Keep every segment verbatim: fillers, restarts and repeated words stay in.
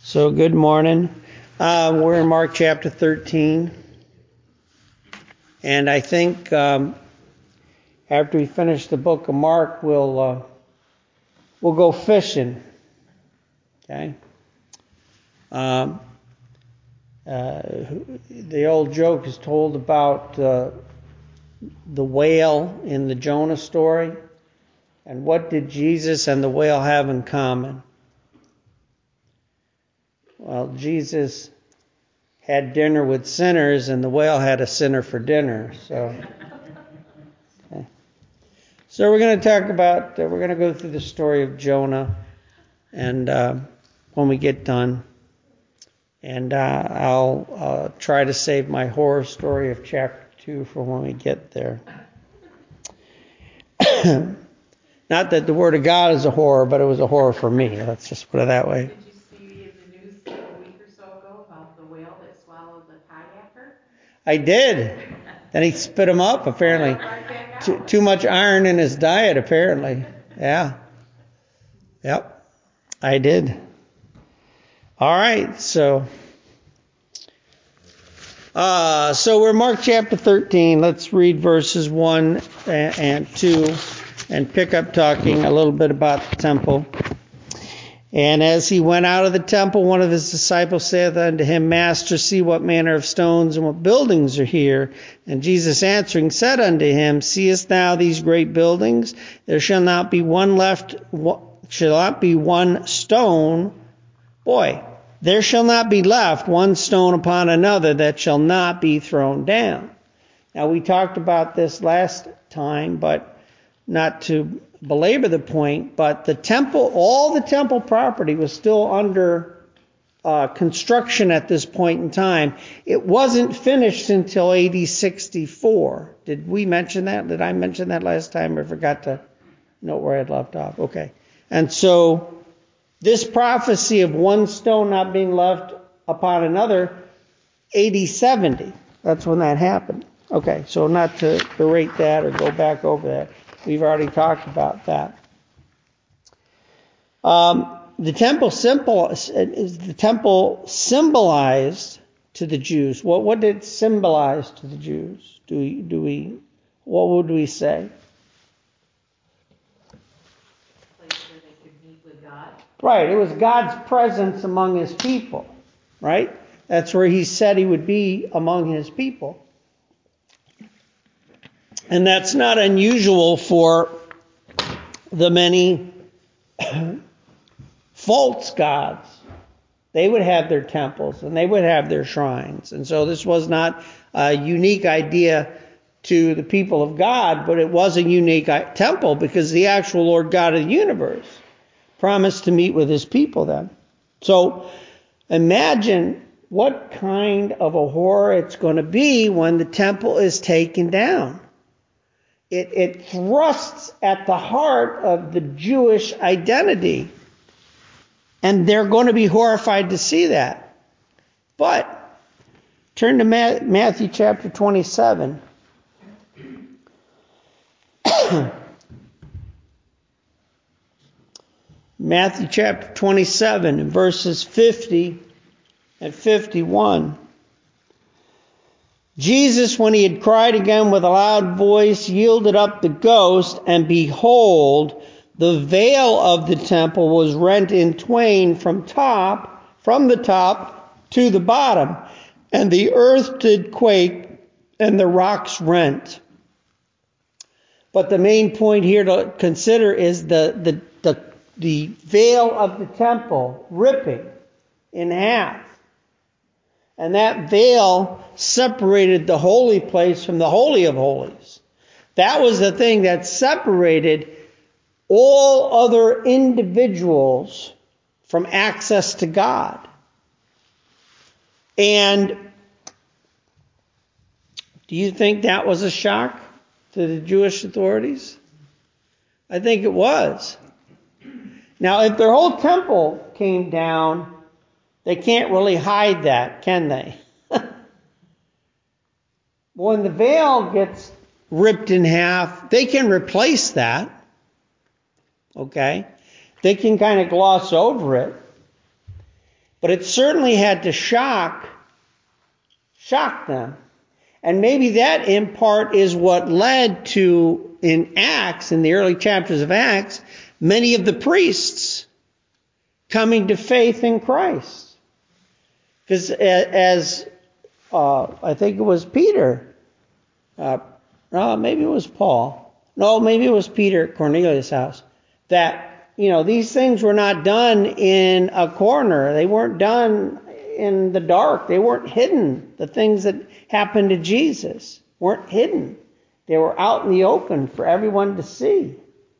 So good morning. Uh, we're in Mark chapter thirteen. And I think um, after we finish the book of Mark, we'll uh, we'll go fishing. Okay. Um, uh, the old joke is told about uh, the whale in the Jonah story. And what did Jesus and the whale have in common? Well, Jesus had dinner with sinners, and the whale had a sinner for dinner. So, okay. So we're going to talk about. Uh, we're going to go through the story of Jonah, and uh, when we get done, and uh, I'll uh, try to save my horror story of chapter two for when we get there. Not that the Word of God is a horror, but it was a horror for me. Let's just put it that way. Did you see in the news a week or so ago about the whale that swallowed the kayaker? I did. Then he spit him up, apparently. Too, too much iron in his diet, apparently. Yeah. Yep. I did. All right. So, uh, so we're Mark chapter thirteen. Let's read verses one and two and pick up talking a little bit about the temple. And as he went out of the temple, one of his disciples saith unto him, Master, see what manner of stones and what buildings are here. And Jesus answering said unto him, Seest thou these great buildings? There shall not be one left, shall not be one stone. Boy, there shall not be left one stone upon another that shall not be thrown down. Now, we talked about this last time, but not to belabor the point, but the temple, all the temple property was still under uh, construction at this point in time. It wasn't finished until A D sixty-four. Did we mention that? Did I mention that last time? I forgot to note where I had left off. Okay. And so this prophecy of one stone not being left upon another, A D seventy. That's when that happened. Okay, so not to berate that or go back over that. We've already talked about that. Um, the temple symbol is the temple symbolized to the Jews. What what did it symbolize to the Jews? Do we do we what would we say? A place where they could meet with God. Right, it was God's presence among his people. Right? That's where he said he would be among his people. And that's not unusual for the many false gods. They would have their temples and they would have their shrines. And so this was not a unique idea to the people of God, but it was a unique temple because the actual Lord God of the universe promised to meet with his people then. So imagine what kind of a horror it's going to be when the temple is taken down. It, it thrusts at the heart of the Jewish identity. And they're going to be horrified to see that. But turn to Matthew chapter twenty-seven. Matthew chapter twenty-seven, verses fifty and fifty-one. Jesus, when he had cried again with a loud voice, yielded up the ghost, and behold, the veil of the temple was rent in twain from top, from the top to the bottom, and the earth did quake, and the rocks rent. But the main point here to consider is the the the, the veil of the temple ripping in half. And that veil separated the holy place from the Holy of Holies. That was the thing that separated all other individuals from access to God. And do you think that was a shock to the Jewish authorities? I think it was. Now, if their whole temple came down, they can't really hide that, can they? When the veil gets ripped in half, they can replace that. Okay? They can kind of gloss over it. But it certainly had to shock, shock them. And maybe that in part is what led to, in Acts, in the early chapters of Acts, many of the priests coming to faith in Christ. Because as, uh, I think it was Peter, uh, no, maybe it was Paul. No, maybe it was Peter at Cornelius' house. That, you know, these things were not done in a corner. They weren't done in the dark. They weren't hidden. The things that happened to Jesus weren't hidden. They were out in the open for everyone to see.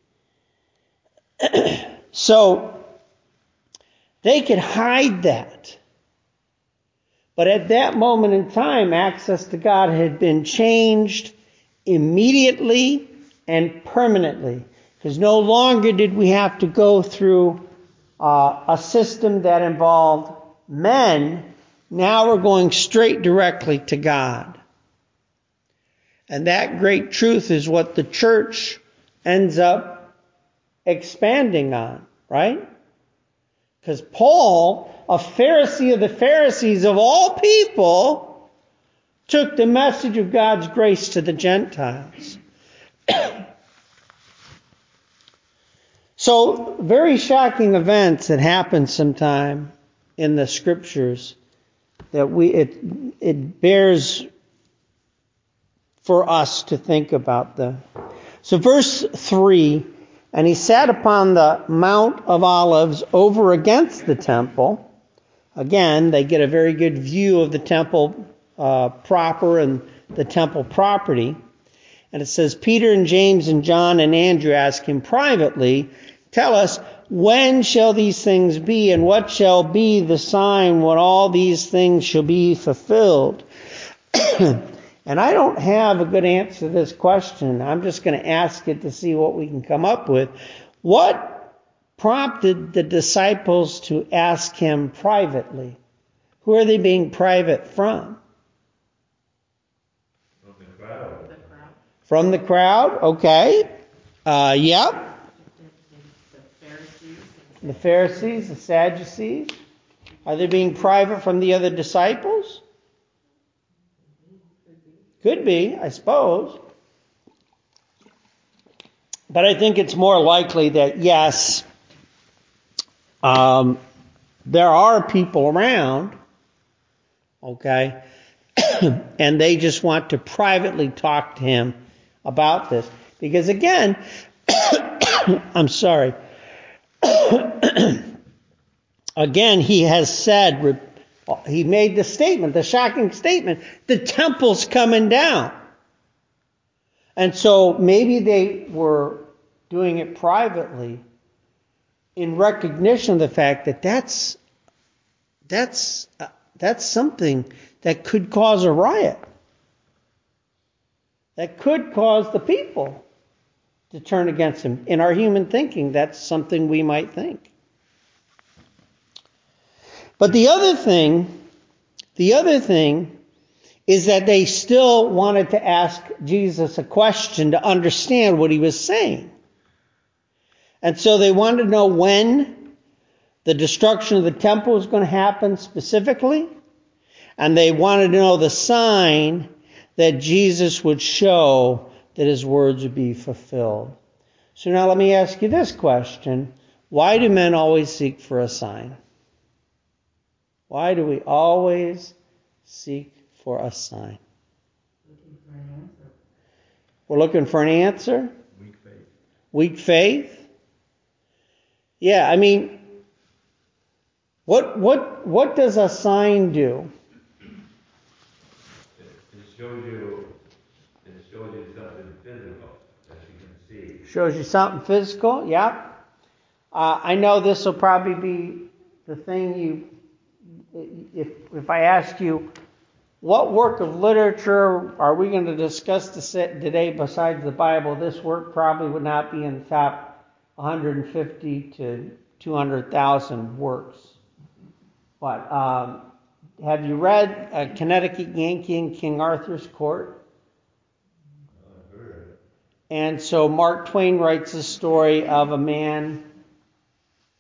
So they could hide that. But at that moment in time, access to God had been changed immediately and permanently. Because no longer did we have to go through uh, a system that involved men. Now we're going straight directly to God. And that great truth is what the church ends up expanding on, right? Because Paul, a Pharisee of the Pharisees of all people, took the message of God's grace to the Gentiles. So, very shocking events that happen sometime in the Scriptures that we it it bears for us to think about them. So, verse three, and he sat upon the Mount of Olives over against the temple. Again, they get a very good view of the temple uh, proper and the temple property. And it says, Peter and James and John and Andrew ask him privately, tell us, when shall these things be, and what shall be the sign when all these things shall be fulfilled? And I don't have a good answer to this question. I'm just going to ask it to see what we can come up with. What prompted the disciples to ask him privately? Who are they being private from? From the crowd. From the crowd? Okay. Uh, yep. The Pharisees. The Pharisees, the Sadducees. Are they being private from the other disciples? Could be, I suppose. But I think it's more likely that, yes, um, there are people around, okay, and they just want to privately talk to him about this. Because again, I'm sorry, again, he has said, he made the statement, the shocking statement, the temple's coming down. And so maybe they were doing it privately in recognition of the fact that that's that's uh, that's something that could cause a riot. That could cause the people to turn against him. In our human thinking, that's something we might think. But the other thing, the other thing is that they still wanted to ask Jesus a question to understand what he was saying. And so they wanted to know when the destruction of the temple was going to happen specifically. And they wanted to know the sign that Jesus would show that his words would be fulfilled. So now let me ask you this question. Why do men always seek for a sign? Why do we always seek for a sign? Looking for an answer. We're looking for an answer? Weak faith. Weak faith? Yeah, I mean, what what what does a sign do? It, it shows you. It shows you something physical that you can see. Shows you something physical? Yeah. Uh, I know this will probably be the thing you. If if I ask you, what work of literature are we going to discuss today besides the Bible? This work probably would not be in the top one hundred fifty to two hundred thousand works. But um, have you read uh, Connecticut Yankee in King Arthur's Court? I've heard it. And so Mark Twain writes a story of a man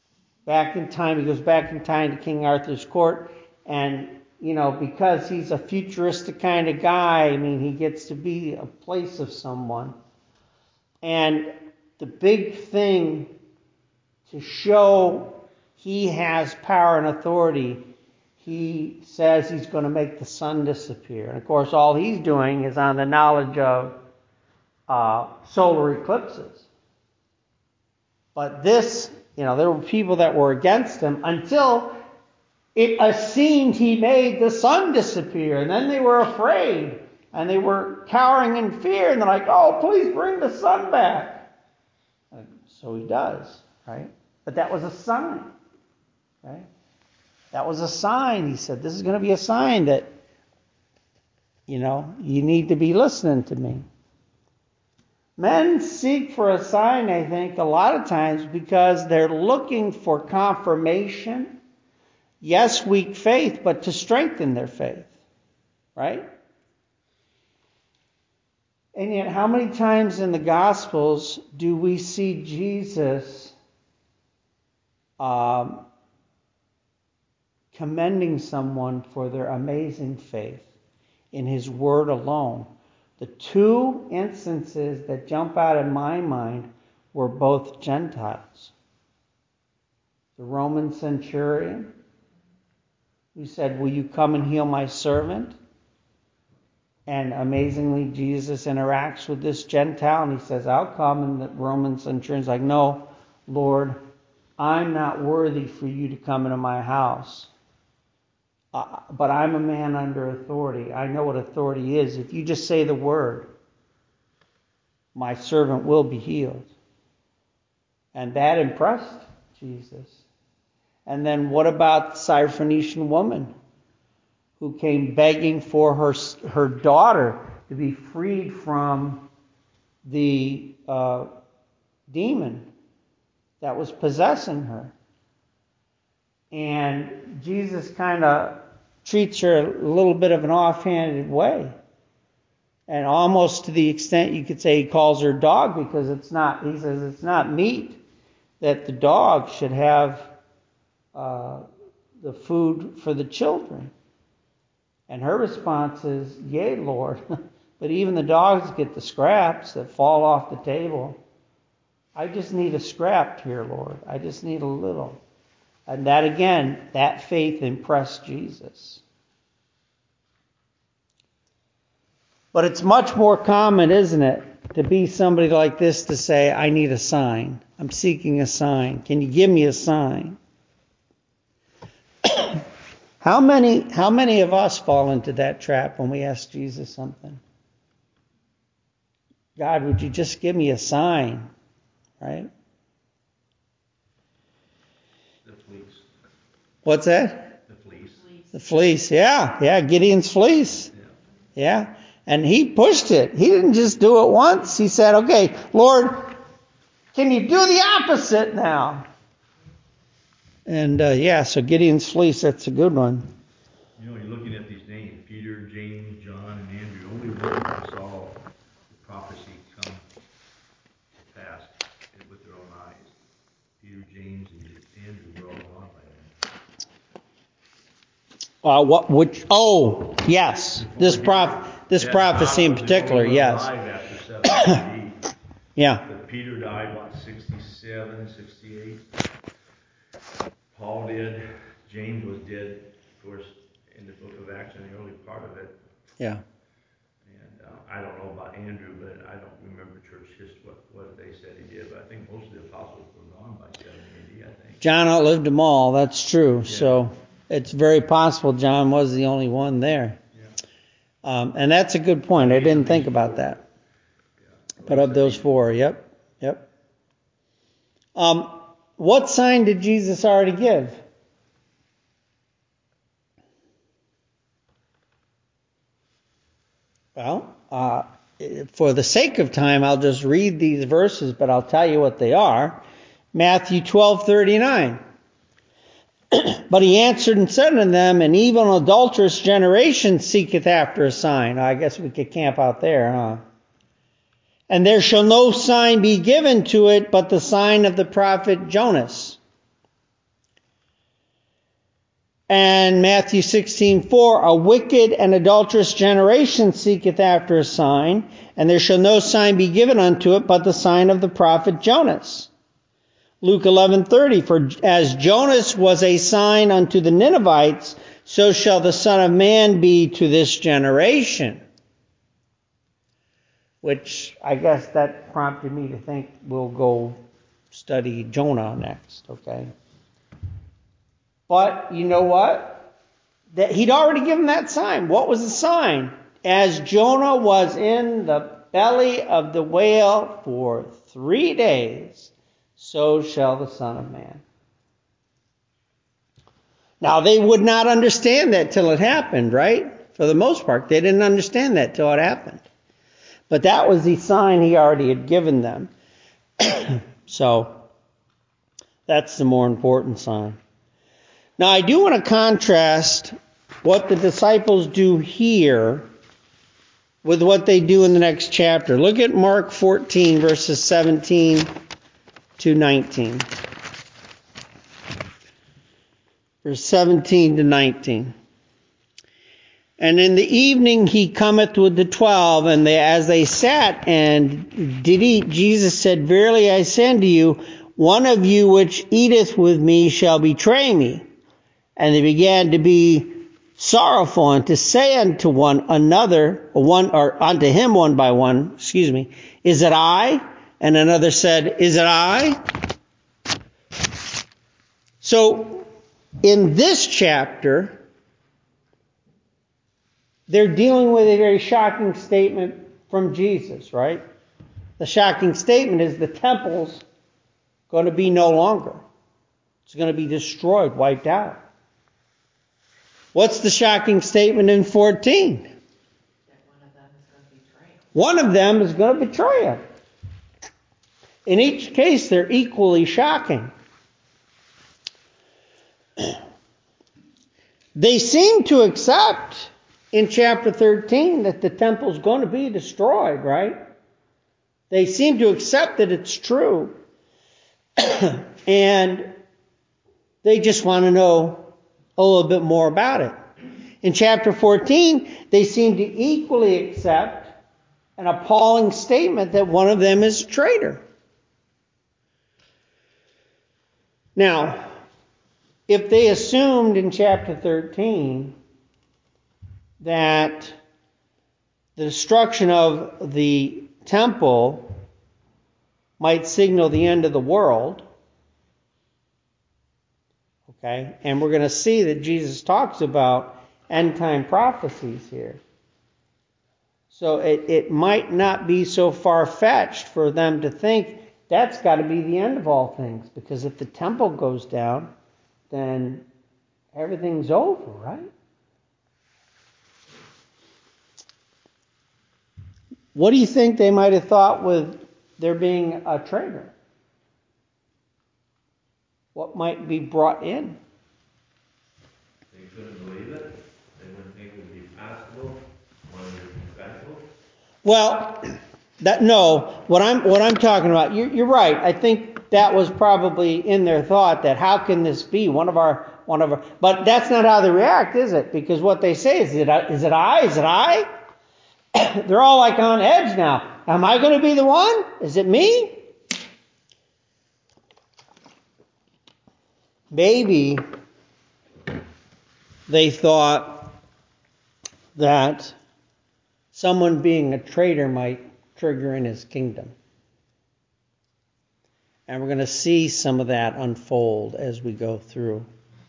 back in time. He goes back in time to King Arthur's court, and you know, because he's a futuristic kind of guy, I mean, he gets to be a place of someone. And the big thing to show he has power and authority, he says he's going to make the sun disappear. And of course, all he's doing is on the knowledge of uh, solar eclipses. But this, you know, there were people that were against him until it seemed he made the sun disappear. And then they were afraid. And they were cowering in fear. And they're like, oh, please bring the sun back. And so he does, right? But that was a sign, right? That was a sign. He said, this is going to be a sign that, you know, you need to be listening to me. Men seek for a sign, I think, a lot of times because they're looking for confirmation. Yes, weak faith, but to strengthen their faith, right? And yet, how many times in the Gospels do we see Jesus um, commending someone for their amazing faith in his word alone? The two instances that jump out in my mind were both Gentiles. The Roman centurion who said, will you come and heal my servant? And amazingly, Jesus interacts with this Gentile and he says, I'll come. And the Roman centurion's like, no, Lord, I'm not worthy for you to come into my house. Uh, but I'm a man under authority. I know what authority is. If you just say the word, my servant will be healed. And that impressed Jesus. And then what about the Syrophoenician woman who came begging for her, her daughter to be freed from the uh, demon that was possessing her? And Jesus kind of treats her a little bit of an offhanded way. And almost to the extent you could say he calls her dog, because it's not, he says it's not meet that the dog should have uh, the food for the children. And her response is, yea, Lord, but even the dogs get the scraps that fall off the table. I just need a scrap here, Lord. I just need a little. And that, again, that faith impressed Jesus. But it's much more common, isn't it, to be somebody like this to say, I need a sign. I'm seeking a sign. Can you give me a sign? How many, how many of us fall into that trap when we ask Jesus something? God, would you just give me a sign? Right? The fleece. What's that? The fleece. The fleece, yeah. Yeah, Gideon's fleece. Yeah. Yeah. And he pushed it. He didn't just do it once. He said, okay, Lord, can you do the opposite now? And uh, yeah, so Gideon's fleece, that's a good one. You know, you're looking at these names, Peter, James, John, and Andrew. Only one that saw the prophecy come to pass with their own eyes. Peter, James, and Andrew were all gone by then. Uh, what? Which? Oh, yes. This prof, this Yeah, prophecy in John was the particular, only one yes. alive after seventy A D. Yeah. But Peter died, what, sixty-seven, sixty-eight? Paul did. James was dead, of course, in the book of Acts, in the early part of it. Yeah. And uh, I don't know about Andrew, but I don't remember church history, what, what they said he did. But I think most of the apostles were gone by seventy A D, I think. John outlived them all. That's true. Yeah. So it's very possible John was the only one there. Yeah. Um, and that's a good point. I didn't think about that. Yeah. But of those four, yep, yep. Um, what sign did Jesus already give? Well, uh, for the sake of time, I'll just read these verses, but I'll tell you what they are. Matthew twelve thirty-nine. But he answered and said unto them, an evil and adulterous generation seeketh after a sign. I guess we could camp out there, huh? And there shall no sign be given to it but the sign of the prophet Jonas. And Matthew sixteen four, a wicked and adulterous generation seeketh after a sign, and there shall no sign be given unto it but the sign of the prophet Jonas. Luke eleven thirty, for as Jonas was a sign unto the Ninevites, so shall the Son of Man be to this generation. Which I guess that prompted me to think we'll go study Jonah next, okay? But you know what? That he'd already given that sign. What was the sign? As Jonah was in the belly of the whale for three days, so shall the Son of Man. Now, they would not understand that till it happened, right? For the most part, they didn't understand that till it happened. But that was the sign he already had given them. So, that's the more important sign. Now, I do want to contrast what the disciples do here with what they do in the next chapter. Look at Mark fourteen, verses seventeen to nineteen. Verse seventeen to nineteen. And in the evening he cometh with the twelve, and they, as they sat and did eat, Jesus said, Verily I say unto you, one of you which eateth with me shall betray me. And they began to be sorrowful, and to say unto one another, or one or unto him one by one, excuse me, is it I? And another said, Is it I? So in this chapter, they're dealing with a very shocking statement from Jesus, right? The shocking statement is the temple's going to be no longer. It's going to be destroyed, wiped out. What's the shocking statement in fourteen? That one of them is going to betray him. One of them is going to betray him. In each case, they're equally shocking. They seem to accept in chapter thirteen that the temple's going to be destroyed, right? They seem to accept that it's true. And they just want to know a little bit more about it. In chapter fourteen, they seem to equally accept an appalling statement that one of them is a traitor. Now, if they assumed in chapter thirteen that the destruction of the temple might signal the end of the world, okay, and we're going to see that Jesus talks about end time prophecies here. So it, it might not be so far-fetched for them to think that's got to be the end of all things, because if the temple goes down, then everything's over, right? What do you think they might have thought with there being a traitor? What might be brought in? They couldn't believe it. They wouldn't think it would be possible. One would be special. Well, that no. What I'm what I'm talking about. You're, you're right. I think that was probably in their thought that how can this be one of our one of our? But that's not how they react, is it? Because what they say is, is it is it I? Is it I? They're all like on edge now. Am I going to be the one? Is it me? Maybe they thought that someone being a traitor might trigger in his kingdom. And we're going to see some of that unfold as we go through.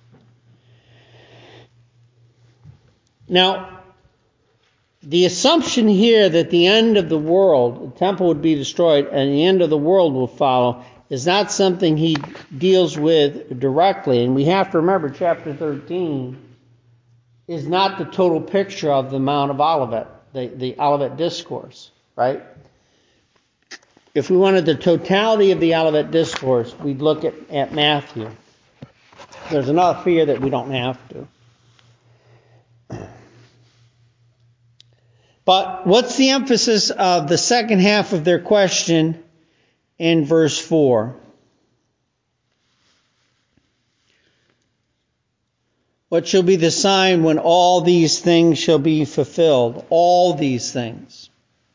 Now, the assumption here that the end of the world, the temple would be destroyed and the end of the world will follow, is not something he deals with directly. And we have to remember chapter thirteen is not the total picture of the Mount of Olivet, the, the Olivet Discourse, right? If we wanted the totality of the Olivet Discourse, we'd look at, at Matthew. There's enough here that we don't have to. But what's the emphasis of the second half of their question in verse four? What shall be the sign when all these things shall be fulfilled? All these things.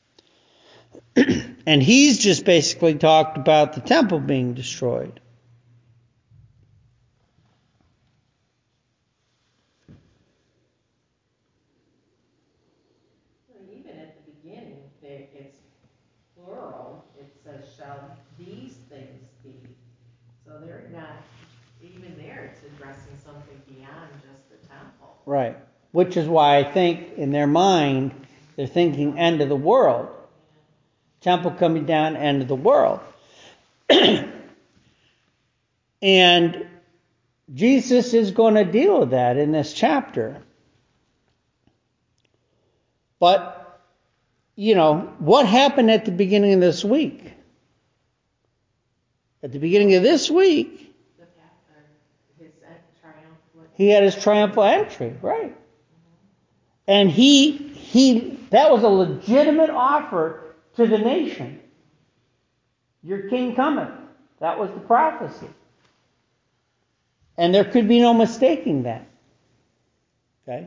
And he's just basically talked about the temple being destroyed. Even at the beginning, there, it's plural. It says, shall these things be? So they're not, even there, it's addressing something beyond just the temple. Right. Which is why I think in their mind, they're thinking end of the world. Temple coming down, end of the world. And Jesus is going to deal with that in this chapter. But, you know, what happened at the beginning of this week? At the beginning of this week, The path, or his triumphant. he had his triumphal entry, right? And he, he, that was a legitimate offer to the nation. Your king cometh. That was the prophecy. And there could be no mistaking that. Okay?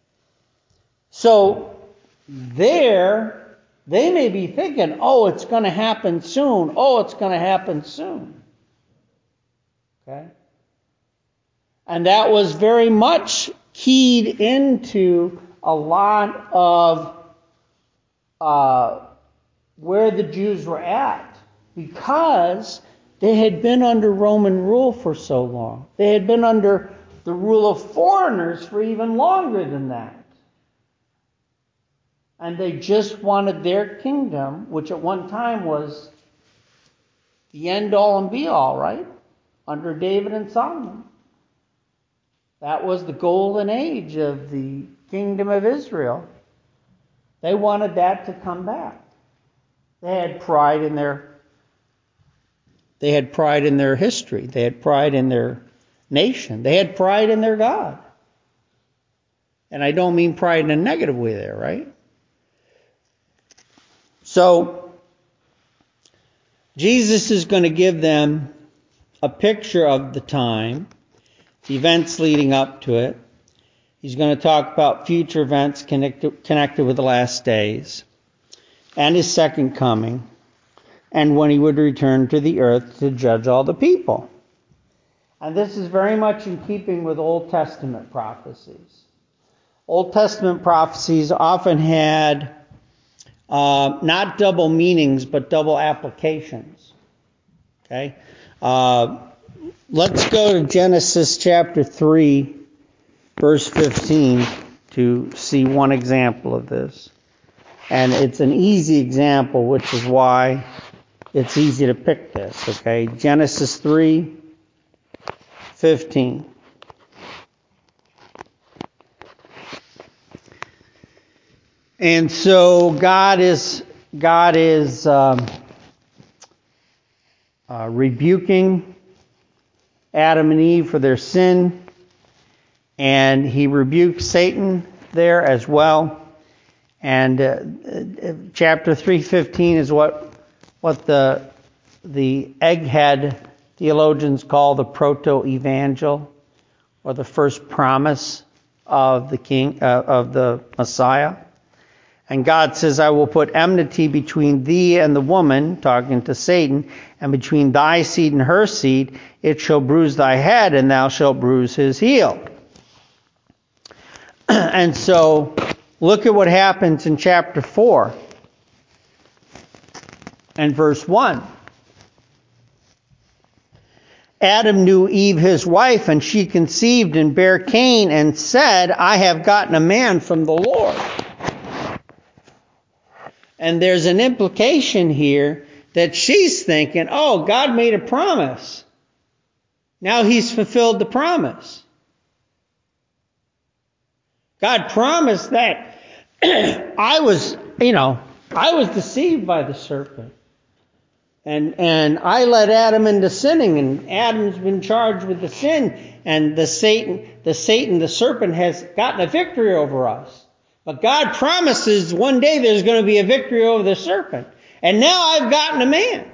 So, there, they may be thinking, oh, it's going to happen soon. Oh, it's going to happen soon. Okay? And that was very much keyed into a lot of uh, where the Jews were at, because they had been under Roman rule for so long. They had been under the rule of foreigners for even longer than that. And they just wanted their kingdom, which at one time was the end all and be all, right? Under David and Solomon. That was the golden age of the kingdom of Israel. They wanted that to come back. They had pride in their They had pride in their history. They had pride in their nation. They had pride in their God. And I don't mean pride in a negative way there, right? So, Jesus is going to give them a picture of the time, the events leading up to it. He's going to talk about future events connected, connected with the last days and his second coming, and when he would return to the earth to judge all the people. And this is very much in keeping with Old Testament prophecies. Old Testament prophecies often had uh, not double meanings, but double applications. Okay? Uh, let's go to Genesis chapter three, verse fifteen, to see one example of this. And it's an easy example, which is why it's easy to pick this, okay? Genesis three fifteen. And so God is God is um, uh, rebuking Adam and Eve for their sin, and he rebukes Satan there as well. And uh, chapter three fifteen is what what the the egghead theologians call the proto-evangel, or the first promise of the king uh, of the Messiah. And God says, I will put enmity between thee and the woman, talking to Satan, and between thy seed and her seed. It shall bruise thy head, and thou shalt bruise his heel. And so, look at what happens in chapter four and verse one. Adam knew Eve his wife, and she conceived and bare Cain, and said, I have gotten a man from the Lord. And there's an implication here that she's thinking, oh, God made a promise. Now he's fulfilled the promise. God promised that I was, you know, I was deceived by the serpent. And and I led Adam into sinning, and Adam's been charged with the sin, and the Satan, the Satan, the serpent has gotten a victory over us. But God promises one day there's going to be a victory over the serpent. And now I've gotten a man.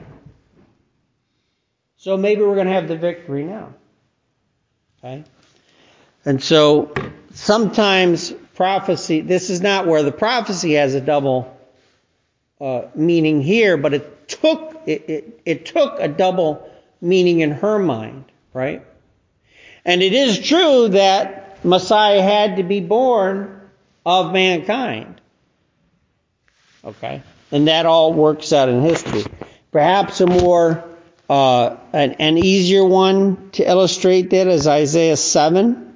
So maybe we're going to have the victory now. Okay? And so sometimes prophecy, this is not where the prophecy has a double uh, meaning here, but it took it, it, it took a double meaning in her mind, right? And it is true that Messiah had to be born of mankind. Okay? And that all works out in history. Perhaps a more, uh, an, an easier one to illustrate that is Isaiah seven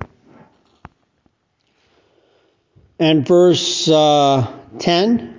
and verse uh, ten.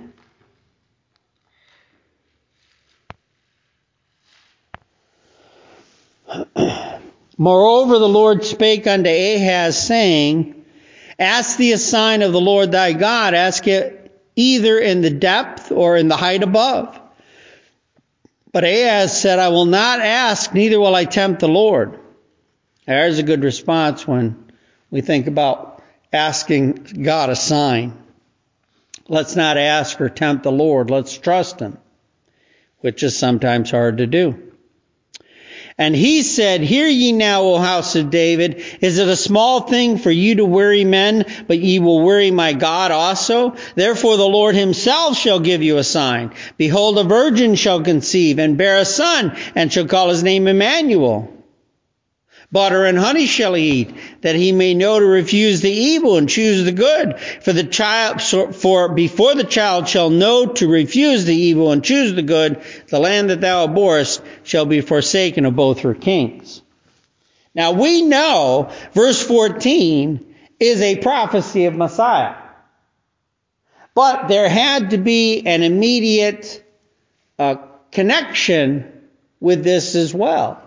Moreover, the Lord spake unto Ahaz, saying, Ask thee a sign of the Lord thy God, ask it either in the depth or in the height above. But Ahaz said, I will not ask, neither will I tempt the Lord. There's a good response when we think about asking God a sign. Let's not ask or tempt the Lord. Let's trust Him, which is sometimes hard to do. And he said, Hear ye now, O house of David, is it a small thing for you to weary men, but ye will weary my God also? Therefore the Lord himself shall give you a sign. Behold, a virgin shall conceive, and bear a son, and shall call his name Emmanuel. Butter and honey shall he eat, that he may know to refuse the evil and choose the good. For the child, for before the child shall know to refuse the evil and choose the good, the land that thou abhorrest shall be forsaken of both her kings. Now we know verse fourteen is a prophecy of Messiah. But there had to be an immediate uh, connection with this as well.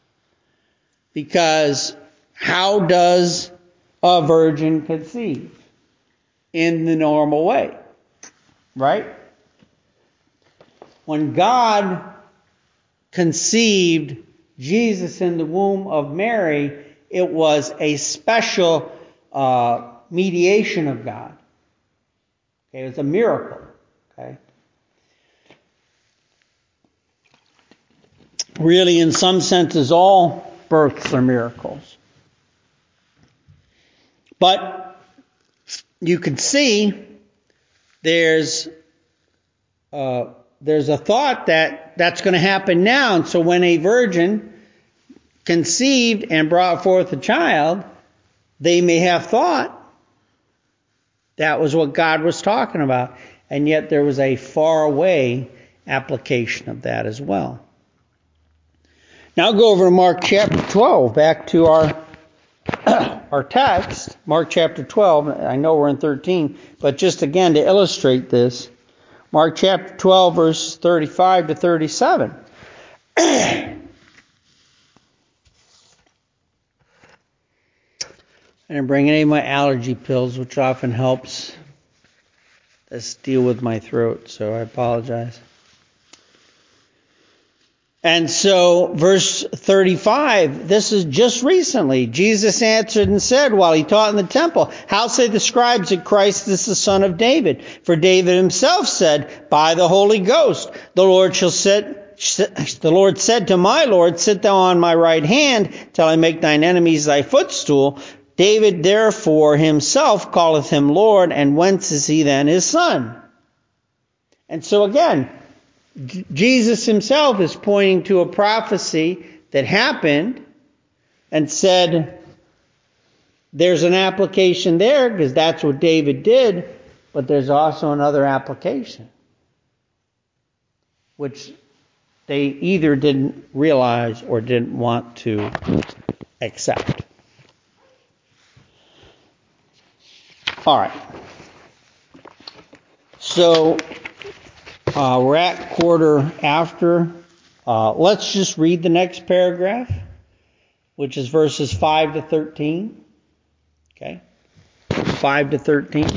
Because how does a virgin conceive? In the normal way, right? When God conceived Jesus in the womb of Mary, it was a special uh, mediation of God. Okay, it was a miracle. Okay. Really, in some senses, all births are miracles. But you can see there's uh, there's a thought that that's going to happen now. And so when a virgin conceived and brought forth a child, they may have thought that was what God was talking about. And yet there was a faraway application of that as well. Now go over to Mark chapter twelve, back to our our text, Mark chapter twelve. I know we're in thirteen, but just again to illustrate this, Mark chapter twelve, verses thirty-five to thirty-seven. I didn't bring any of my allergy pills, which often helps us deal with my throat, so I apologize. And so, verse thirty-five, this is just recently. Jesus answered and said, while he taught in the temple, How say the scribes that Christ is the son of David? For David himself said, By the Holy Ghost, the Lord shall sit, the Lord said to my Lord, Sit thou on my right hand, till I make thine enemies thy footstool. David therefore himself calleth him Lord, and whence is he then his son? And so again, Jesus himself is pointing to a prophecy that happened and said there's an application there because that's what David did, but there's also another application which they either didn't realize or didn't want to accept. All right. So Uh, we're at quarter after. Uh, let's just read the next paragraph, which is verses five to thirteen. Okay? five to thirteen.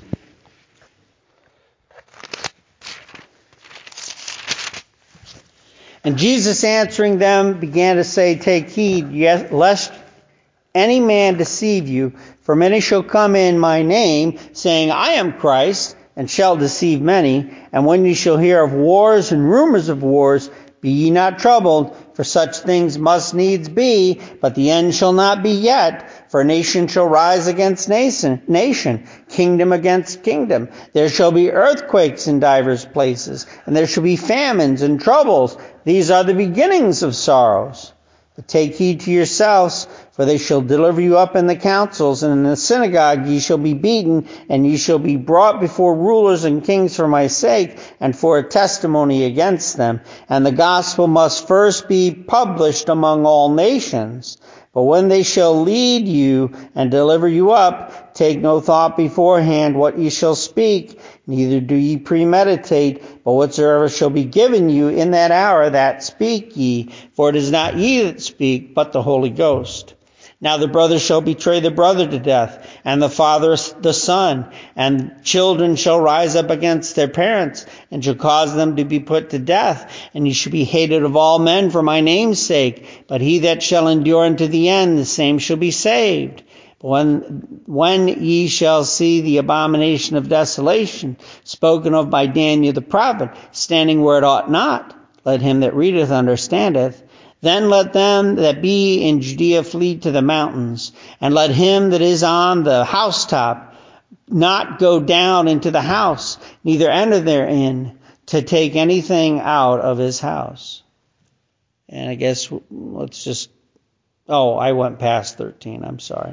And Jesus answering them began to say, Take heed, lest any man deceive you, for many shall come in my name, saying, I am Christ, and shall deceive many. And when you shall hear of wars and rumors of wars, Be ye not troubled, for such things must needs be, but the end shall not be yet. For nation shall rise against nation, nation, kingdom against kingdom. There shall be earthquakes in divers places, and there shall be famines and troubles. These are the beginnings of sorrows. But take heed to yourselves, for they shall deliver you up in the councils, and in the synagogue ye shall be beaten, and ye shall be brought before rulers and kings for my sake, and for a testimony against them. And the gospel must first be published among all nations. But when they shall lead you and deliver you up, take no thought beforehand what ye shall speak, neither do ye premeditate, but whatsoever shall be given you in that hour, that speak ye. For it is not ye that speak, but the Holy Ghost. Now the brother shall betray the brother to death, and the father the son, and children shall rise up against their parents, and shall cause them to be put to death. And ye shall be hated of all men for my name's sake. But he that shall endure unto the end, the same shall be saved. But when, when ye shall see the abomination of desolation, spoken of by Daniel the prophet, standing where it ought not, let him that readeth understandeth. Then let them that be in Judea flee to the mountains, and let him that is on the housetop not go down into the house, neither enter therein, to take anything out of his house. And I guess let's just, oh, I went past thirteen, I'm sorry.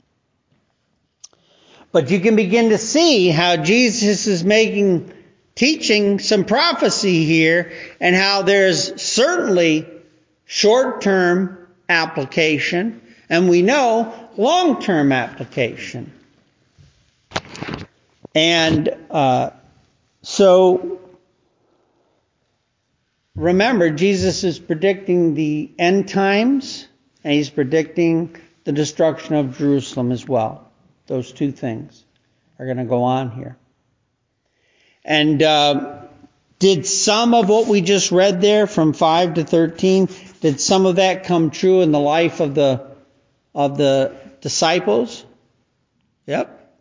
But you can begin to see how Jesus is making, teaching some prophecy here, and how there's certainly short-term application, and we know long-term application. And uh, so, remember, Jesus is predicting the end times, and he's predicting the destruction of Jerusalem as well. Those two things are going to go on here. And uh, did some of what we just read there from five to thirteen, did some of that come true in the life of the of the disciples? Yep.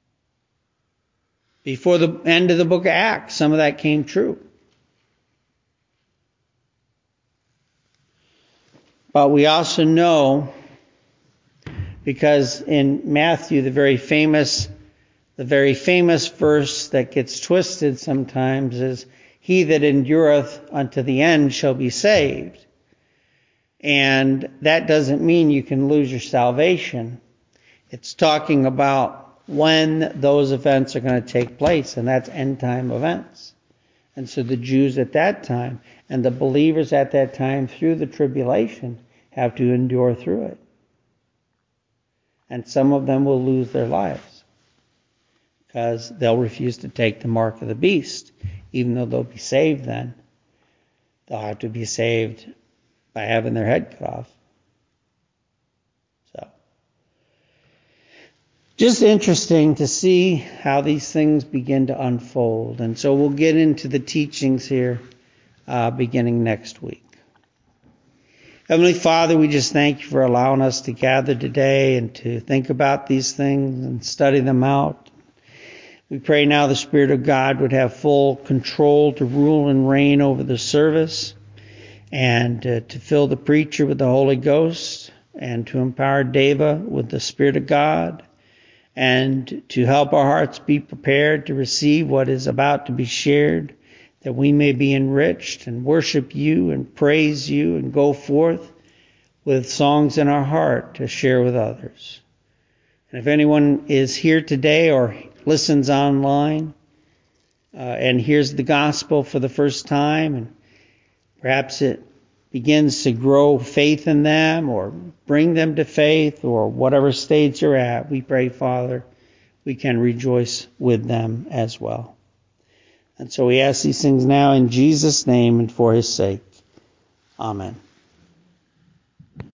Before the end of the book of Acts, some of that came true. But we also know, because in Matthew, the very famous the very famous verse that gets twisted sometimes is, he that endureth unto the end shall be saved. And that doesn't mean you can lose your salvation. It's talking about when those events are going to take place, and that's end time events. And so the Jews at that time and the believers at that time through the tribulation have to endure through it. And some of them will lose their lives because they'll refuse to take the mark of the beast. Even though they'll be saved then, they'll have to be saved by having their head cut off. So, just interesting to see how these things begin to unfold. And so we'll get into the teachings here uh, beginning next week. Heavenly Father, we just thank you for allowing us to gather today and to think about these things and study them out. We pray now the Spirit of God would have full control to rule and reign over the service, and uh, to fill the preacher with the Holy Ghost, and to empower Deva with the Spirit of God, and to help our hearts be prepared to receive what is about to be shared, that we may be enriched and worship you and praise you and go forth with songs in our heart to share with others. And if anyone is here today or listens online uh, and hears the gospel for the first time, and perhaps it begins to grow faith in them or bring them to faith, or whatever stage you're at, we pray, Father, we can rejoice with them as well. And so we ask these things now in Jesus' name and for his sake. Amen.